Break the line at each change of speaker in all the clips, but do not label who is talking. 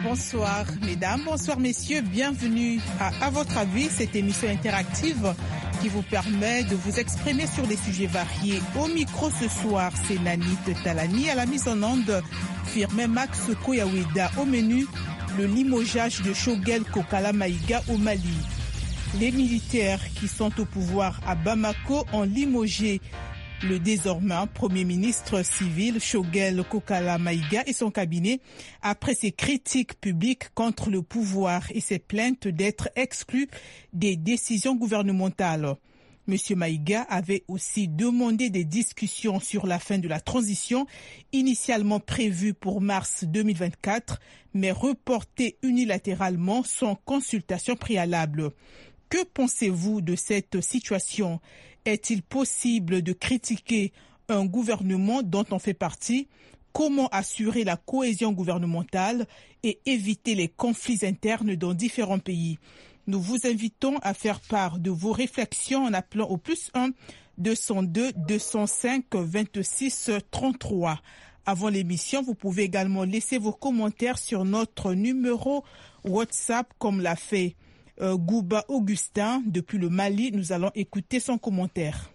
Bonsoir mesdames, bonsoir messieurs, bienvenue à votre avis, cette émission interactive qui vous permet de vous exprimer sur des sujets variés. Au micro ce soir, c'est Nanit Talani, à la mise en onde, Firmin Max Koyaweda. Au menu, le limogeage de Choguel Kokala Maïga au Mali. Les militaires qui sont au pouvoir à Bamako ont limogé le désormais Premier ministre civil Choguel Kokala Maïga et son cabinet après ses critiques publiques contre le pouvoir et ses plaintes d'être exclu des décisions gouvernementales. Monsieur Maïga avait aussi demandé des discussions sur la fin de la transition initialement prévue pour mars 2024, mais reportée unilatéralement sans consultation préalable. Que pensez-vous de cette situation ? Est-il possible de critiquer un gouvernement dont on fait partie ? Comment assurer la cohésion gouvernementale et éviter les conflits internes dans différents pays ? Nous vous invitons à faire part de vos réflexions en appelant au +1 202 205 26 33. Avant l'émission, vous pouvez également laisser vos commentaires sur notre numéro WhatsApp comme l'a fait Gouba Augustin depuis le Mali. Nous allons écouter son commentaire.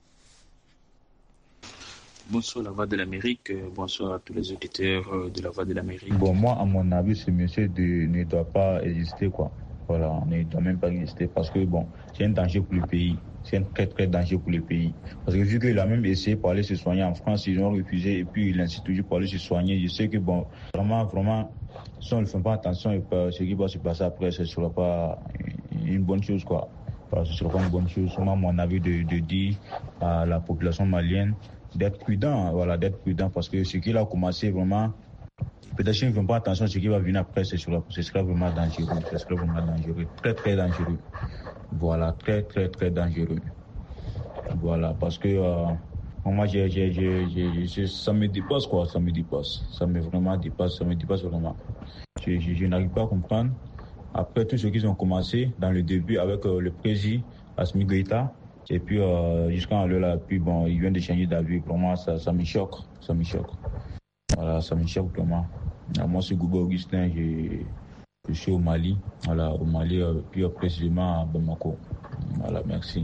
Bonsoir la Voix de l'Amérique, bonsoir à tous les auditeurs de la Voix de l'Amérique.
Bon, moi, à mon avis, ce monsieur ne doit pas exister, quoi. Voilà, ne doit même pas exister parce que, bon, c'est un danger pour le pays. C'est un très, très danger pour le pays. Parce que vu qu'il a même essayé pour aller se soigner en France, ils ont refusé et puis il insiste toujours pour aller se soigner. Je sais que, bon, vraiment, si on ne fait pas attention, ce qui va se passer après, ce ne sera pas une bonne chose, quoi. Enfin, ce ne sera pas une bonne chose. Moi, mon avis de dire à la population malienne d'être prudent, voilà, d'être prudent parce que ce qu'il a commencé vraiment, peut-être qu'ils ne font pas attention à ce qui va venir après, ce sera vraiment dangereux. Ce sera vraiment dangereux. Très, très dangereux. Voilà, très, très, très dangereux. Voilà, parce que moi, ça me dépasse, quoi. Ça me dépasse. Ça me dépasse vraiment. Je n'arrive pas à comprendre. Après tout ce qu'ils ont commencé dans le début avec le président Assimi Goïta, et puis jusqu'à là, puis bon, il vient de changer d'avis. Pour moi, ça me choque. Ça me choque. Voilà, ça me choque vraiment. Moi, c'est Gouba Augustin, je suis au Mali. Voilà, au Mali, puis précisément à Bamako. Voilà, merci.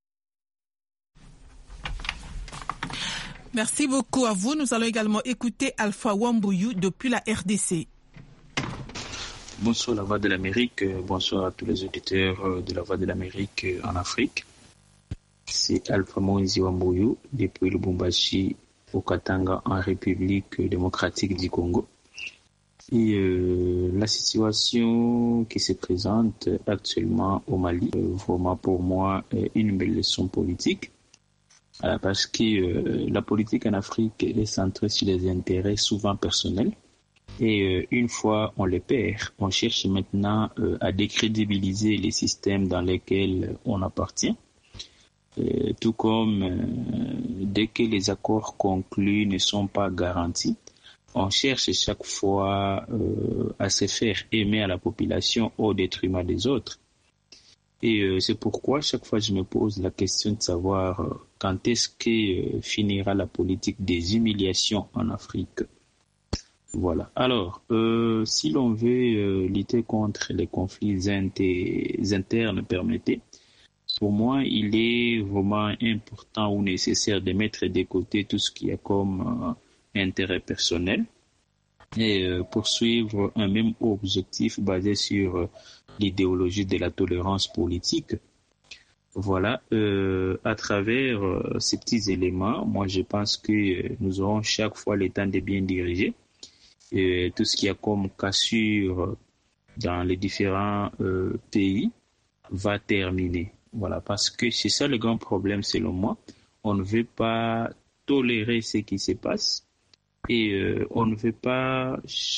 Merci beaucoup à vous. Nous allons également écouter Alpha Wambouyou depuis la RDC.
Bonsoir la Voix de l'Amérique, bonsoir à tous les auditeurs de la Voix de l'Amérique en Afrique. C'est Alpha Moïse Wambouyou depuis Lubumbashi au Katanga en République démocratique du Congo. Et la situation qui se présente actuellement au Mali, vraiment pour moi une belle leçon politique. Parce que la politique en Afrique est centrée sur les intérêts souvent personnels. Et une fois on les perd, on cherche maintenant à décrédibiliser les systèmes dans lesquels on appartient. Tout comme dès que les accords conclus ne sont pas garantis, on cherche chaque fois à se faire aimer à la population au détriment des autres. Et c'est pourquoi chaque fois je me pose la question de savoir quand est-ce que finira la politique des humiliations en Afrique. Voilà. Alors, si l'on veut lutter contre les conflits internes, permettez, pour moi, il est vraiment important ou nécessaire de mettre de côté tout ce qui est comme intérêt personnel et poursuivre un même objectif basé sur l'idéologie de la tolérance politique. Voilà, à travers ces petits éléments, moi je pense que nous aurons chaque fois le temps de bien diriger. Et tout ce qui est comme cassure dans les différents pays va terminer. Voilà, parce que c'est ça le grand problème selon moi. On ne veut pas tolérer ce qui se passe et on ne peut pas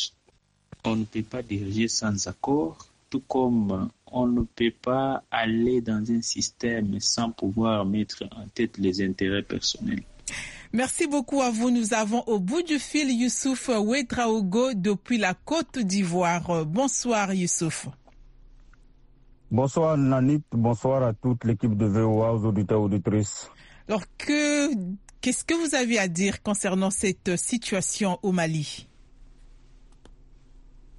diriger sans accord, tout comme on ne peut pas aller dans un système sans pouvoir mettre en tête les intérêts personnels.
Merci beaucoup à vous. Nous avons au bout du fil Youssouf Ouedraogo depuis la Côte d'Ivoire. Bonsoir Youssouf.
Bonsoir Nanit, bonsoir à toute l'équipe de VOA, aux auditeurs et auditrices.
Alors qu'est-ce que vous avez à dire concernant cette situation au Mali ?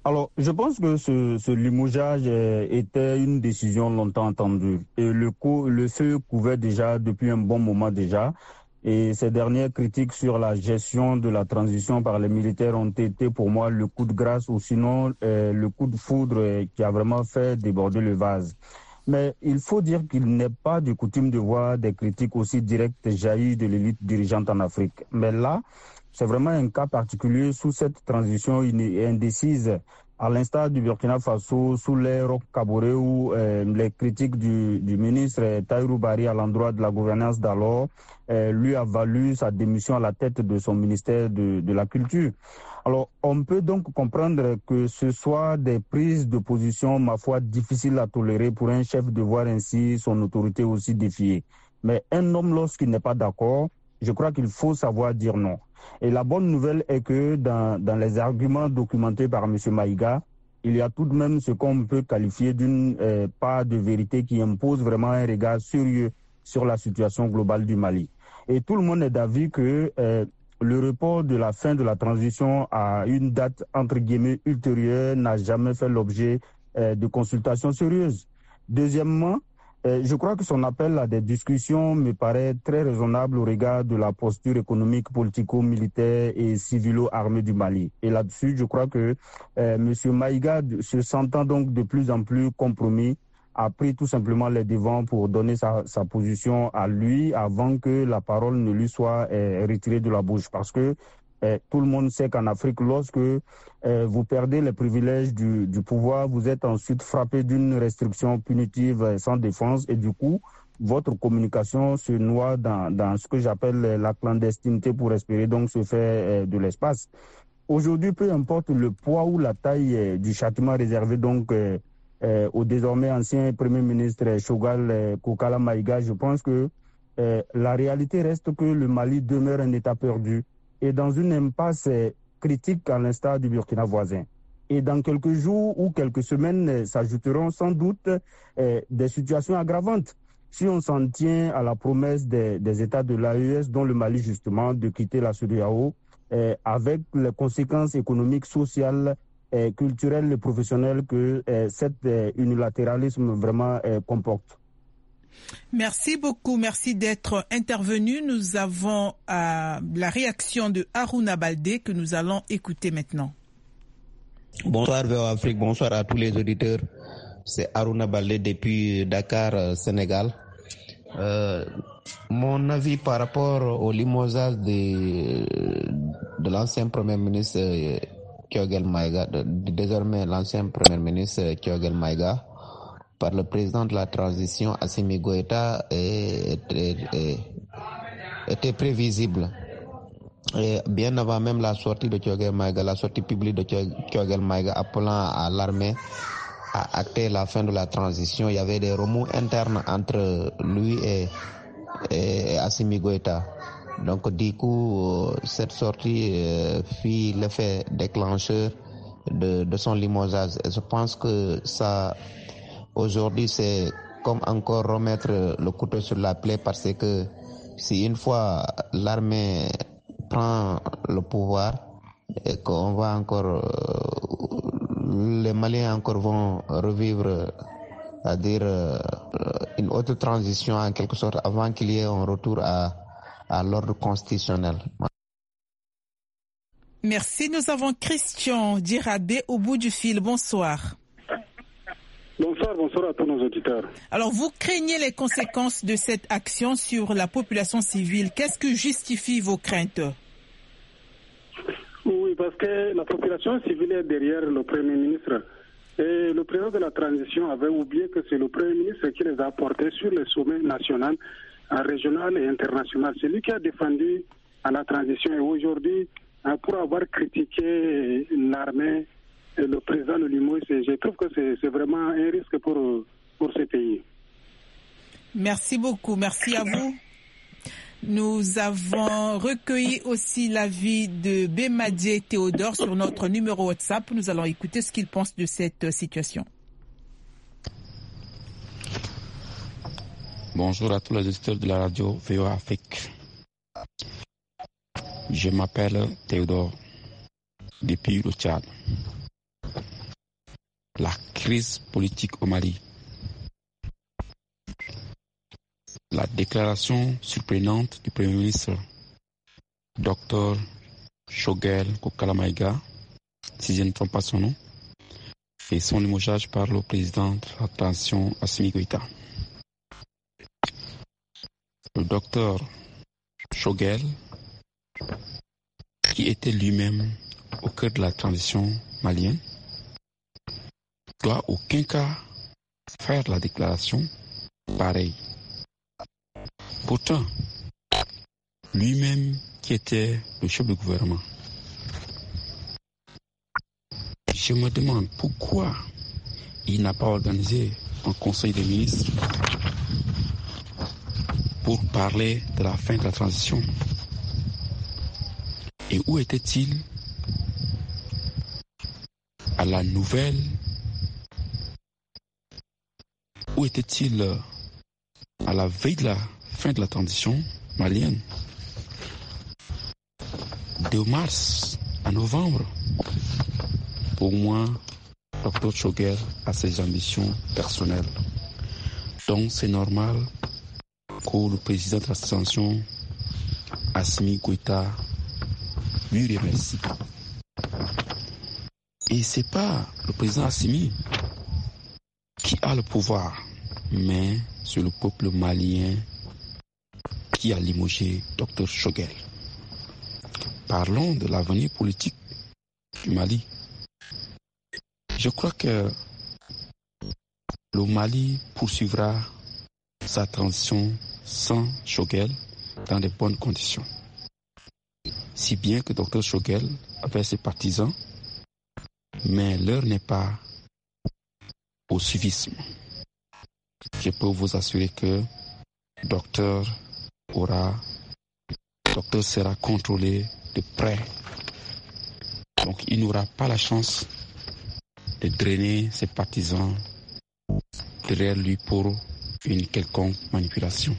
Alors, je pense que ce limogeage était une décision longtemps attendue. Et le feu couvait déjà depuis un bon moment déjà. Et ces dernières critiques sur la gestion de la transition par les militaires ont été pour moi le coup de grâce ou sinon le coup de foudre qui a vraiment fait déborder le vase. Mais il faut dire qu'il n'est pas de coutume de voir des critiques aussi directes jaillir de l'élite dirigeante en Afrique. Mais là, c'est vraiment un cas particulier sous cette transition indécise, à l'instar du Burkina Faso, sous l'ère Roch Kaboré, où les critiques du ministre Tahirou Barry à l'endroit de la gouvernance d'alors lui a valu sa démission à la tête de son ministère de la Culture. Alors, on peut donc comprendre que ce soit des prises de position, ma foi, difficiles à tolérer pour un chef de voir ainsi son autorité aussi défiée. Mais un homme, lorsqu'il n'est pas d'accord, je crois qu'il faut savoir dire non. Et la bonne nouvelle est que dans les arguments documentés par M. Maïga, il y a tout de même ce qu'on peut qualifier d'une part de vérité qui impose vraiment un regard sérieux sur la situation globale du Mali. Et tout le monde est d'avis que le report de la fin de la transition à une date entre guillemets ultérieure n'a jamais fait l'objet de consultations sérieuses. Deuxièmement, je crois que son appel à des discussions me paraît très raisonnable au regard de la posture économique, politico-militaire et civilo-armée du Mali. Et là-dessus, je crois que M. Maïga, se sentant donc de plus en plus compromis, a pris tout simplement les devants pour donner sa position à lui avant que la parole ne lui soit retirée de la bouche. Parce que tout le monde sait qu'en Afrique, lorsque vous perdez les privilèges du pouvoir, vous êtes ensuite frappé d'une restriction punitive sans défense et du coup, votre communication se noie dans ce que j'appelle la clandestinité pour espérer donc se faire de l'espace. Aujourd'hui, peu importe le poids ou la taille du châtiment réservé donc au désormais ancien Premier ministre Choguel Kokala Maïga, je pense que la réalité reste que le Mali demeure un État perdu et dans une impasse critique à l'instar du Burkina voisin. Et dans quelques jours ou quelques semaines s'ajouteront sans doute des situations aggravantes. Si on s'en tient à la promesse des États de l'AES, dont le Mali justement, de quitter la CEDEAO, avec les conséquences économiques, sociales, culturelles et professionnelles que cet unilatéralisme vraiment comporte.
Merci beaucoup, merci d'être intervenu. Nous avons la réaction de Harouna Baldé que nous allons écouter maintenant.
Bonsoir VOA Afrique, bonsoir à tous les auditeurs. C'est Harouna Baldé depuis Dakar, Sénégal. Mon avis par rapport au limogeage de l'ancien Premier ministre Choguel Maïga, désormais l'ancien Premier ministre Choguel Maïga, par le président de la transition Assimi Goïta était prévisible. Et bien avant même la sortie de Choguel Maïga, la sortie publique de Choguel Maïga appelant à l'armée à acter la fin de la transition, il y avait des remous internes entre lui et Assimi Goïta. Donc du coup, cette sortie fit l'effet déclencheur de son limogeage. Et je pense que ça, aujourd'hui, c'est comme encore remettre le couteau sur la plaie parce que si une fois l'armée prend le pouvoir et qu'on va encore, les Maliens encore vont revivre, c'est-à-dire une autre transition en quelque sorte avant qu'il y ait un retour à l'ordre constitutionnel.
Merci. Nous avons Christian Djirabé au bout du fil. Bonsoir.
Bonsoir à tous nos auditeurs.
Alors, vous craignez les conséquences de cette action sur la population civile. Qu'est-ce qui justifie vos craintes?
Oui, parce que la population civile est derrière le Premier ministre. Et le président de la transition avait oublié que c'est le Premier ministre qui les a portés sur les sommets national, régional et international. C'est lui qui a défendu à la transition. Et aujourd'hui, pour avoir critiqué l'armée, le président de l'UMOI, je trouve que c'est vraiment un risque pour ce pays.
Merci beaucoup. Merci à vous. Nous avons recueilli aussi l'avis de Bemadie Théodore sur notre numéro WhatsApp. Nous allons écouter ce qu'il pense de cette situation.
Bonjour à tous les auditeurs de la radio VOA Afrique. Je m'appelle Théodore depuis le Tchad. la crise politique au Mali. La déclaration surprenante du Premier ministre Dr Choguel Kokala Maïga, si je ne trompe pas son nom, et son limogeage par le président de la transition Assimi Goïta. Le docteur Choguel, qui était lui-même au cœur de la transition malienne, doit aucun cas faire la déclaration pareille. Pourtant, lui-même qui était le chef du gouvernement, je me demande pourquoi il n'a pas organisé un conseil des ministres pour parler de la fin de la transition. Et où était-il à la nouvelle? Où était-il à la veille de la fin de la transition malienne? De mars à novembre, pour moi, Dr Choguel a ses ambitions personnelles. Donc c'est normal que le président de la transition, Assimi Goïta, lui remercie. Et c'est pas le président Assimi qui a le pouvoir, mais c'est le peuple malien qui a limogé Dr Choguel. Parlons de l'avenir politique du Mali. Je crois que le Mali poursuivra sa transition sans Choguel dans de bonnes conditions. Si bien que Dr Choguel avait ses partisans, mais l'heure n'est pas au suivisme. Je peux vous assurer que Docteur sera contrôlé de près. Donc il n'aura pas la chance de drainer ses partisans derrière lui pour une quelconque manipulation.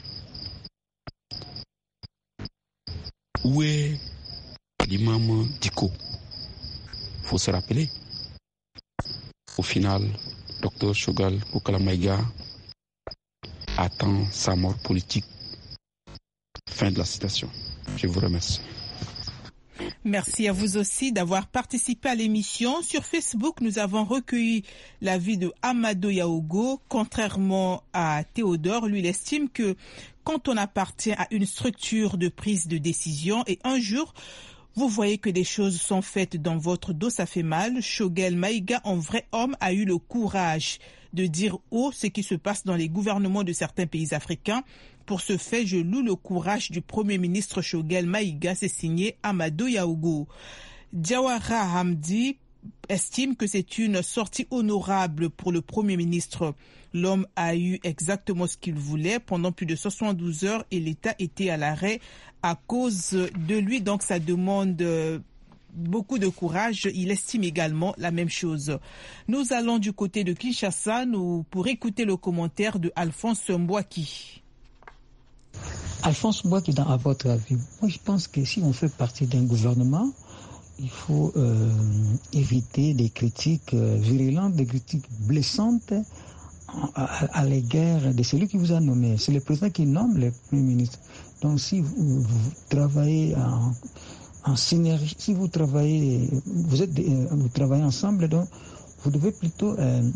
Où est l'imam Diko? Il faut se rappeler. Au final, Dr Choguel Kokala Maïga attend sa mort politique. Fin de la citation. Je vous remercie.
Merci à vous aussi d'avoir participé à l'émission. Sur Facebook, nous avons recueilli l'avis de Amado Yaogo. Contrairement à Théodore, lui, il estime que quand on appartient à une structure de prise de décision et un jour, vous voyez que des choses sont faites dans votre dos, ça fait mal. Choguel Maïga, un vrai homme, a eu le courage de dire haut ce qui se passe dans les gouvernements de certains pays africains. Pour ce fait, je loue le courage du Premier ministre Choguel Maïga, c'est signé Amado Yaogo. Diawara Hamdi estime que c'est une sortie honorable pour le Premier ministre. L'homme a eu exactement ce qu'il voulait pendant plus de 72 heures et l'État était à l'arrêt à cause de lui. Donc ça demande beaucoup de courage. Il estime également la même chose. Nous allons du côté de Kinshasa pour écouter le commentaire de Alphonse Mbouaki.
Alphonse Mbouaki, à votre avis, moi je pense que si on fait partie d'un gouvernement, il faut éviter des critiques virulentes, des critiques blessantes à l'égard de celui qui vous a nommé. C'est le président qui nomme le Premier ministre. Donc si vous travaillez en synergie, si vous travaillez, vous travaillez ensemble, donc vous devez plutôt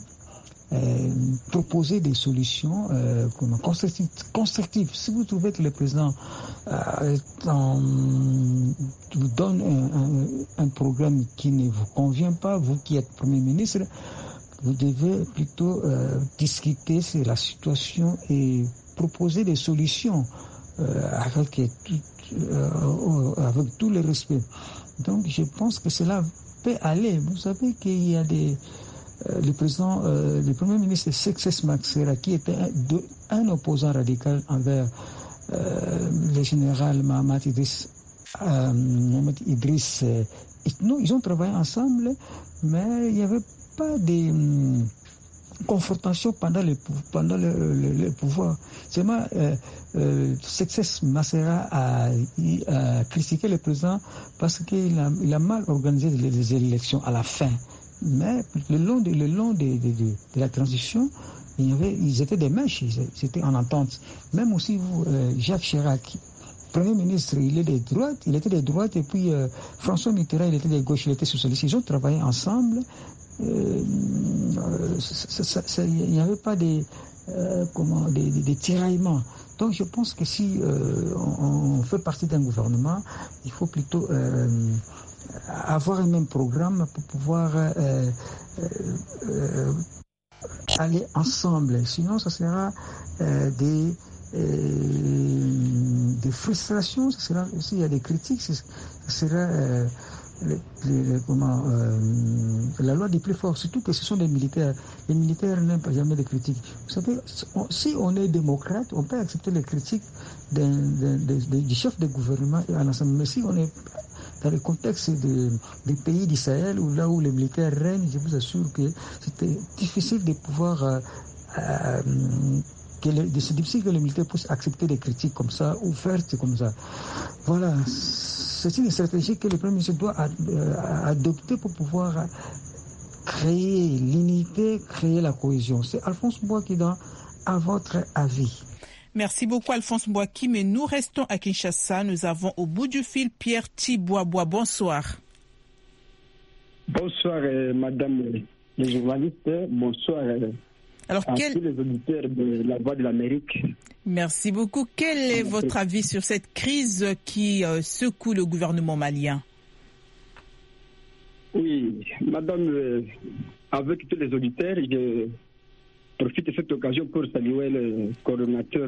proposer des solutions constructives. Si vous trouvez que le président vous donne un programme qui ne vous convient pas, vous qui êtes Premier ministre, vous devez plutôt discuter sur la situation et proposer des solutions avec tout le respect. Donc je pense que cela peut aller. Vous savez qu'il y a le Premier ministre Success Maxera, qui était un opposant radical envers le général Mohamed Idriss. Ils ont travaillé ensemble, mais il n'y avait pas de confrontation pendant le pouvoir. Seulement, Success Maxera a critiqué le président parce qu'il a mal organisé les élections à la fin. Mais le long de la transition, ils étaient des mèches, ils étaient en entente. Même aussi Jacques Chirac, Premier ministre, il était de droite, et puis François Mitterrand, il était de gauche, il était socialiste. Ils ont travaillé ensemble. Il n'y avait pas des tiraillements. Donc je pense que si on fait partie d'un gouvernement, il faut plutôt avoir un même programme pour pouvoir aller ensemble. Sinon, ça sera des frustrations, ça sera, s'il y a des critiques, ça sera la loi des plus forts, surtout que ce sont des militaires. Les militaires n'aiment pas jamais de critiques. Vous savez, si on est démocrate, on peut accepter les critiques du chef de gouvernement et à l'ensemble. Mais si on est dans le contexte des pays du Sahel, là où les militaires règnent, je vous assure que c'était difficile de pouvoir... c'est difficile que les militaires puissent accepter des critiques comme ça, ouvertes comme ça. Voilà, c'est une stratégie que le Premier ministre doit adopter pour pouvoir créer l'unité, créer la cohésion. C'est Alphonse Bouakida, à votre avis.
Merci beaucoup Alphonse Bouaki, mais nous restons à Kinshasa. Nous avons au bout du fil Pierre Tibois-Bois. Bonsoir.
Bonsoir madame les journalistes, bonsoir à tous les auditeurs de la Voix de l'Amérique.
Merci beaucoup. Quel est votre avis sur cette crise qui secoue le gouvernement malien?
Oui, madame, avec tous les auditeurs, je profite de cette occasion pour saluer le coordonnateur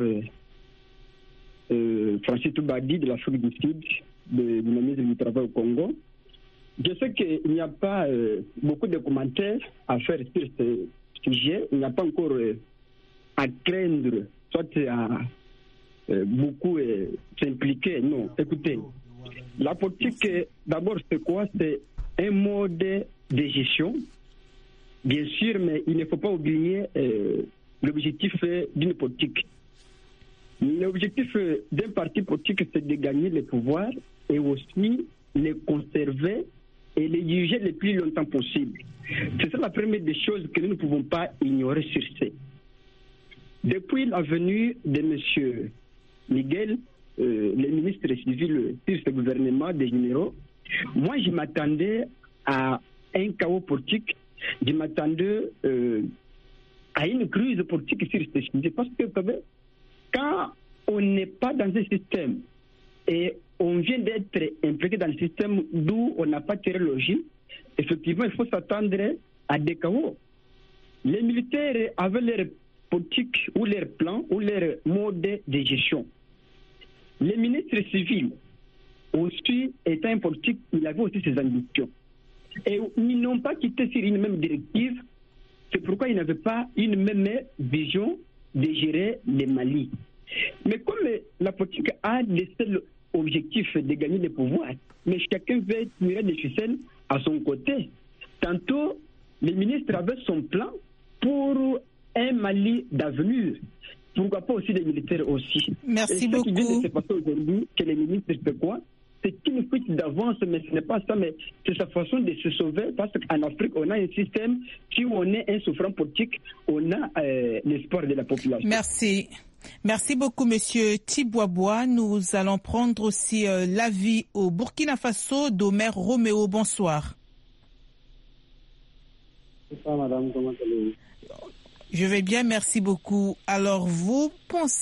Francis Toubadi de l'Afrique du Sud, du ministre du Travail au Congo. Je sais qu'il n'y a pas beaucoup de commentaires à faire sur ce sujet. Il n'y a pas encore à craindre, soit à beaucoup s'impliquer. Non, écoutez, la politique, d'abord, c'est quoi? C'est un mode de gestion, bien sûr, mais il ne faut pas oublier l'objectif d'une politique. L'objectif d'un parti politique, c'est de gagner le pouvoir et aussi les conserver et les diriger le plus longtemps possible. C'est ça la première des choses que nous ne pouvons pas ignorer sur ce. Depuis la venue de M. Miguel, le ministre civil sur ce gouvernement des généraux, moi je m'attendais à un chaos politique, je m'attendais à une crise politique sur ce sujet. Parce que quand on n'est pas dans un système et on vient d'être impliqué dans le système d'où on n'a pas tiré l'origine, effectivement, il faut s'attendre à des chaos. Les militaires avaient leur politique ou leur plan ou leur mode de gestion. Les ministres civils, aussi, étant un politique, il avait aussi ses ambitions. Et ils n'ont pas quitté sur une même directive. C'est pourquoi ils n'avaient pas une même vision de gérer le Mali. Mais comme la politique a le seul objectif de gagner le pouvoir, mais chacun veut tirer des ficelles à son côté. Tantôt, le ministre avait son plan pour un Mali d'avenir. Pourquoi pas aussi les militaires aussi.
Merci beaucoup.
Ce qui vient de se passer aujourd'hui, que les ministres fait quoi? C'est une fuite d'avance, mais ce n'est pas ça, mais c'est sa façon de se sauver, parce qu'en Afrique, on a un système, si on est un souffrant politique, on a l'espoir de la population.
Merci. Merci beaucoup, Monsieur Tibois-Bois. Nous allons prendre aussi l'avis au Burkina Faso d'Omer Roméo. Bonsoir.
Bonsoir, madame. Comment allez-vous?
Je vais bien, merci beaucoup. Alors, vous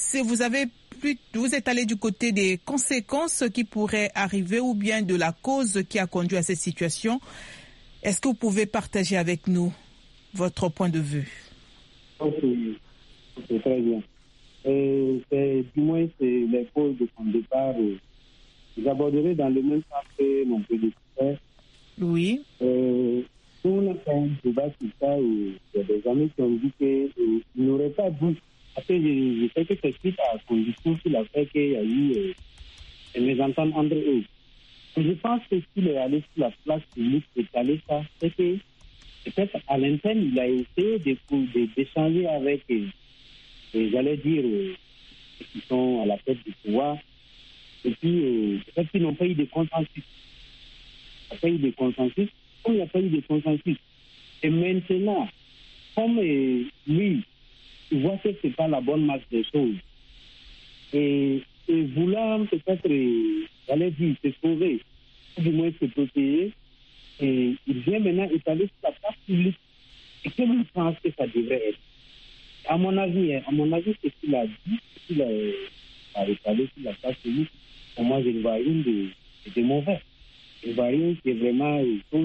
êtes allé du côté des conséquences qui pourraient arriver ou bien de la cause qui a conduit à cette situation. Est-ce que vous pouvez partager avec nous votre point de vue?
Ok, très bien. Du moins, c'est les causes de son départ. J'aborderai dans le même sens que mon prédécesseur.
Oui.
Nous, on a fait un débat sur ça et il y a des amis qui ont dit qu'il n'aurait pas dû. Après, je sais que c'est suite à son discours qu'il a fait qu'il y a eu des mésententes entre eux. Et je pense que s'il est allé sur la place publique et caler ça, c'est que peut-être à l'interne, il a essayé d'échanger avec, j'allais dire, ceux qui sont à la tête du pouvoir. Et puis, peut-être qu'ils n'ont pas eu de consensus. Il n'y a pas eu de consensus. Comme il n'y a pas eu de consensus, Et maintenant, comme lui, il voit que ce n'est pas la bonne marche des choses, et voulant peut-être, j'allais dire, se sauver, ou du moins se protéger, et il vient maintenant étaler sur la place publique. Et que lui pense que ça devrait être. À mon avis, ce qu'il a dit, ce qu'il a étalé sur la place publique, pour moi, je ne vois rien de mauvais. Je ne vois rien qui est vraiment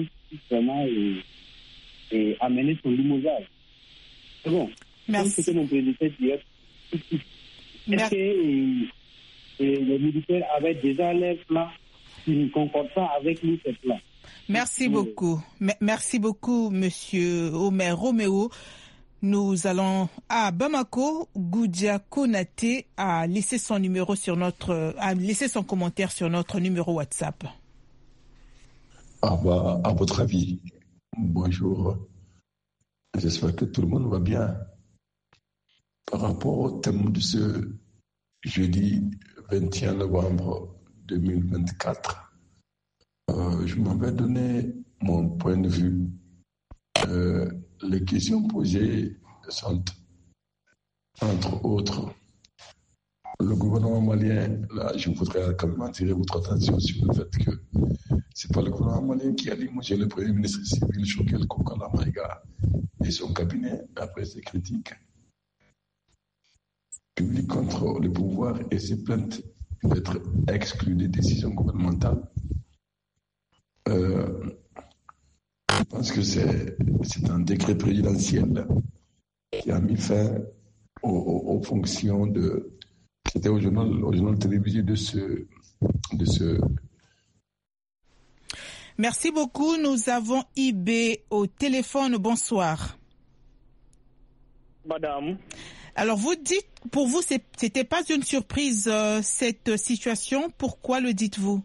amener son limogeage. C'est bon.
Merci.
C'est ce que mon président dirait. Est-ce que les militaires avaient déjà leurs plans qui ne concordent pas avec nous, ces plans?
Merci beaucoup. Merci beaucoup, Monsieur Omer Roméo. Nous allons à Bamako. Goudia Konaté a laissé son commentaire sur notre numéro WhatsApp.
À votre avis, bonjour. J'espère que tout le monde va bien. Par rapport au thème de ce jeudi 21 novembre 2024, je m'avais donné mon point de vue. Les questions posées sont, entre autres, le gouvernement malien, là, je voudrais quand même attirer votre attention sur le fait que ce n'est pas le gouvernement malien qui a limogé le premier ministre civil Choguel Kokala Maïga et son cabinet après ses critiques publiques contre le pouvoir et ses plaintes d'être exclu des décisions gouvernementales. Je pense que c'est un décret présidentiel qui a mis fin aux fonctions de... C'était au journal télévisé de ce...
Merci beaucoup. Nous avons Ibé au téléphone. Bonsoir.
Madame.
Alors vous dites, pour vous, c'était pas une surprise cette situation. Pourquoi le dites-vous?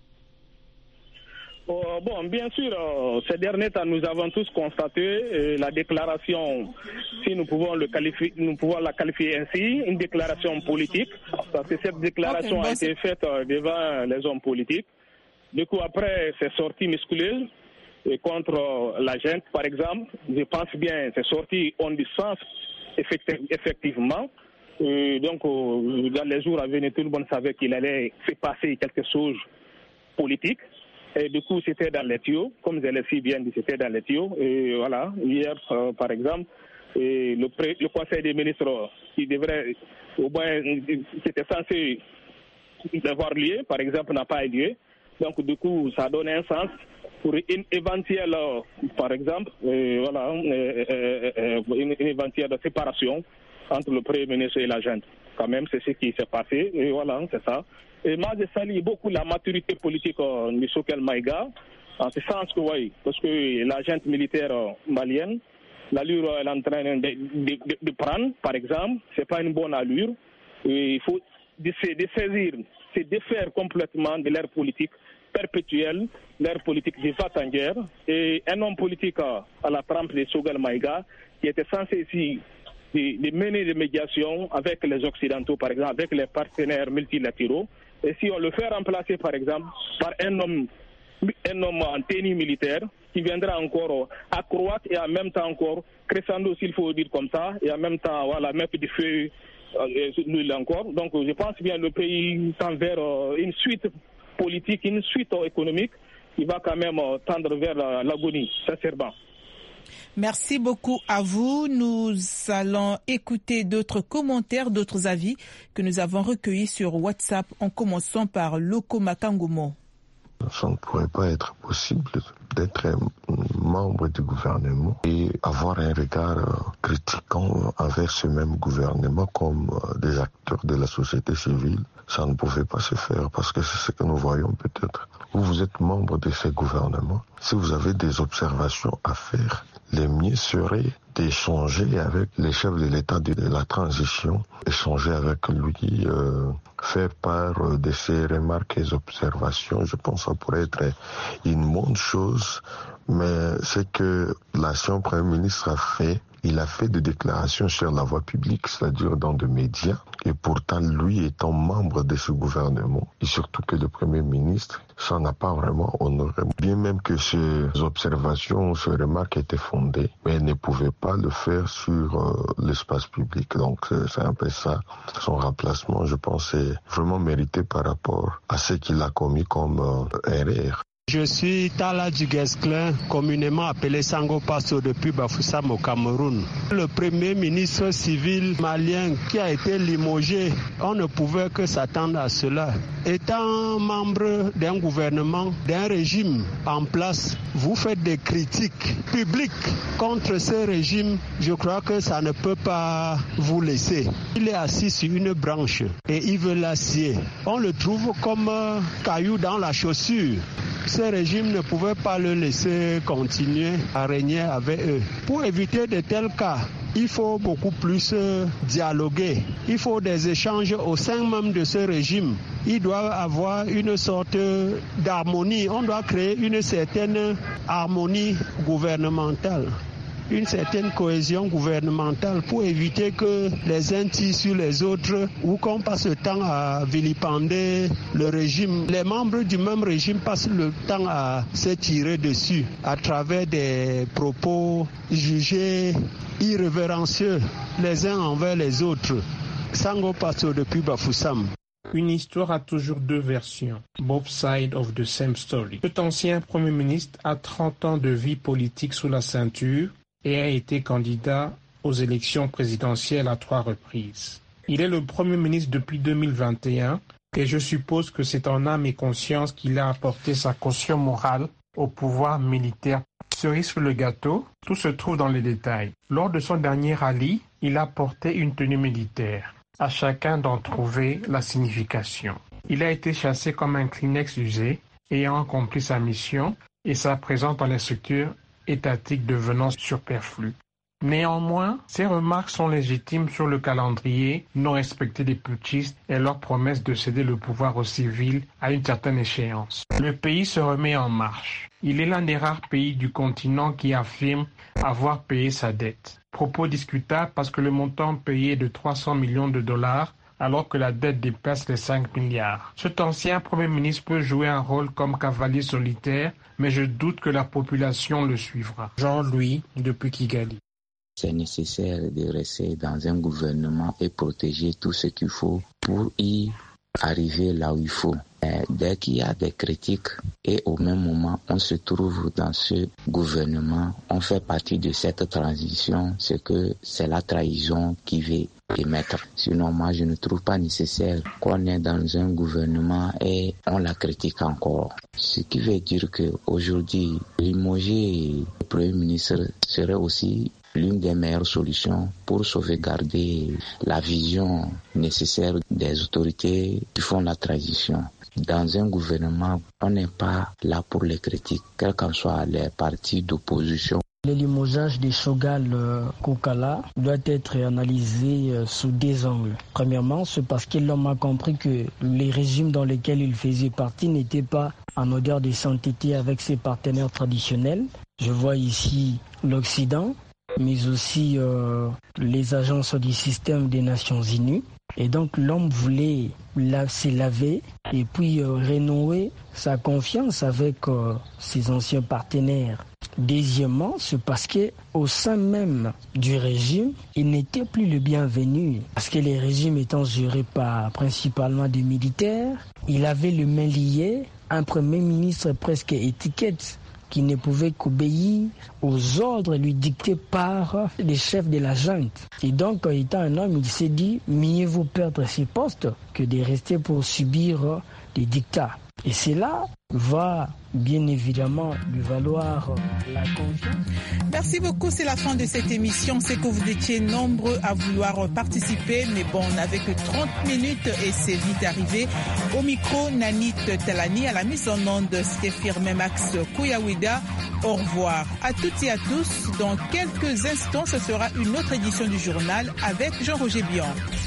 Bon, bien sûr, ces derniers temps, nous avons tous constaté la déclaration, si nous pouvons la qualifier ainsi, une déclaration politique, parce que cette déclaration a été faite devant les hommes politiques. Du coup, après, c'est sorti musculeux contre la gente, par exemple. Je pense bien, c'est sorti en du sens, effectivement. Donc, dans les jours à venir, tout le monde savait qu'il allait se passer quelque chose politique. Et du coup, c'était dans les tuyaux, comme je l'ai si bien dit, c'était dans les tuyaux. Et voilà, hier, par exemple, le Conseil des ministres, qui devrait, au moins, qui était censé avoir lieu, par exemple, n'a pas eu lieu. Donc, du coup, ça donne un sens pour une éventuelle, par exemple, une éventuelle séparation entre le Premier ministre et la junte. Quand même, c'est ce qui s'est passé. Et voilà, c'est ça. Et moi, je salue beaucoup la maturité politique de Choguel Maïga, en ce sens que, oui, parce que la junte militaire malienne, l'allure elle est en train de prendre, par exemple, c'est pas une bonne allure. Et il faut de saisir, se défaire complètement de l'ère politique perpétuelle, l'ère politique des va-t-en-guerre. Et un homme politique à la trempe de Choguel Maïga, qui était censé ici de mener des médiations avec les Occidentaux, par exemple, avec les partenaires multilatéraux. Et si on le fait remplacer, par exemple, par un homme en tenue militaire, qui viendra encore accroître et en même temps encore crescendo, s'il faut dire comme ça, et en même temps, voilà, mettre du feu lui encore. Donc, je pense bien que le pays tend vers une suite politique, une suite économique qui va quand même tendre vers l'agonie, sincèrement.
Merci beaucoup à vous. Nous allons écouter d'autres commentaires, d'autres avis que nous avons recueillis sur WhatsApp en commençant par Loko Makangomo.
Ça ne pourrait pas être possible d'être membre du gouvernement et avoir un regard critiquant envers ce même gouvernement comme des acteurs de la société civile. Ça ne pouvait pas se faire parce que c'est ce que nous voyons peut-être. Vous êtes membre de ce gouvernement. Si vous avez des observations à faire, le mieux serait d'échanger avec les chefs de l'État de la transition, échanger avec lui, faire part de ses remarques et observations. Je pense que ça pourrait être une bonne chose Mais ce que l'ancien Premier ministre a fait, il a fait des déclarations sur la voie publique, c'est-à-dire dans des médias. Et pourtant, lui étant membre de ce gouvernement, et surtout que le Premier ministre, ça n'a pas vraiment honoré. Bien même que ces observations, ces remarques étaient fondées, mais elle ne pouvait pas le faire sur l'espace public. Donc c'est un peu ça. Son remplacement, je pense, est vraiment mérité par rapport à ce qu'il a commis comme erreur.
Je suis Tala Djugesclin, communément appelé Sango Passo depuis Bafoussam au Cameroun. Le premier ministre civil malien qui a été limogé, on ne pouvait que s'attendre à cela. Étant membre d'un gouvernement, d'un régime en place, vous faites des critiques publiques contre ce régime. Je crois que ça ne peut pas vous laisser. Il est assis sur une branche et il veut l'acier. On le trouve comme caillou dans la chaussure. Ce régime ne pouvait pas le laisser continuer à régner avec eux. Pour éviter de tels cas, il faut beaucoup plus dialoguer. Il faut des échanges au sein même de ce régime. Il doit avoir une sorte d'harmonie. On doit créer une certaine harmonie gouvernementale, une certaine cohésion gouvernementale pour éviter que les uns tirent sur les autres ou qu'on passe le temps à vilipender le régime. Les membres du même régime passent le temps à se tirer dessus à travers des propos jugés irrévérencieux les uns envers les autres. Sango Passo depuis Bafoussam.
Une histoire a toujours deux versions, both sides of the same story. Cet ancien Premier ministre a 30 ans de vie politique sous la ceinture et a été candidat aux élections présidentielles à 3 reprises. Il est le Premier ministre depuis 2021 et je suppose que c'est en âme et conscience qu'il a apporté sa caution morale au pouvoir militaire. Cerise sur le gâteau, tout se trouve dans les détails. Lors de son dernier rallye, il a porté une tenue militaire. À chacun d'en trouver la signification. Il a été chassé comme un Kleenex usé, ayant accompli sa mission et sa présence dans les structures étatiques devenant superflue. Néanmoins, ces remarques sont légitimes sur le calendrier non respecté des putschistes et leur promesse de céder le pouvoir aux civils à une certaine échéance. Le pays se remet en marche. Il est l'un des rares pays du continent qui affirme avoir payé sa dette. Propos discutables parce que le montant payé est de 300 millions de dollars alors que la dette dépasse les 5 milliards. Cet ancien Premier ministre peut jouer un rôle comme cavalier solitaire, mais je doute que la population le suivra. Jean-Louis, depuis Kigali.
C'est nécessaire de rester dans un gouvernement et protéger tout ce qu'il faut pour y arriver là où il faut. Dès qu'il y a des critiques et au même moment on se trouve dans ce gouvernement, on fait partie de cette transition, c'est que c'est la trahison qui veut émettre. Sinon moi je ne trouve pas nécessaire qu'on est dans un gouvernement et on la critique encore. Ce qui veut dire qu'aujourd'hui, limoger le Premier ministre serait aussi l'une des meilleures solutions pour sauvegarder la vision nécessaire des autorités qui font la transition. Dans un gouvernement, on n'est pas là pour les critiques, quels qu'en soient les partis d'opposition.
Le limogeage de Chogal Kokala doit être analysé sous 2 angles. Premièrement, c'est parce que l'homme a compris que les régimes dans lesquels il faisait partie n'étaient pas en odeur de sainteté avec ses partenaires traditionnels. Je vois ici l'Occident, mais aussi les agences du système des Nations Unies. Et donc l'homme voulait se laver et puis renouer sa confiance avec ses anciens partenaires. Deuxièmement, c'est parce qu'au sein même du régime, il n'était plus le bienvenu. Parce que les régimes étant gérés par principalement des militaires, il avait les mains liées, un Premier ministre presque étiquette qui ne pouvait qu'obéir aux ordres lui dictés par les chefs de la junte. Et donc, étant un homme, il s'est dit, mieux vaut perdre ses postes que de rester pour subir des dictats. Et cela va bien évidemment lui valoir la confiance.
Merci beaucoup, c'est la fin de cette émission. C'est que vous étiez nombreux à vouloir participer, mais bon, on n'avait que 30 minutes et c'est vite arrivé. Au micro, Nanit Talani, à la mise en onde, c'était Firmin Max Kouyawida. Au revoir à toutes et à tous. Dans quelques instants, ce sera une autre édition du journal avec Jean-Roger Bian.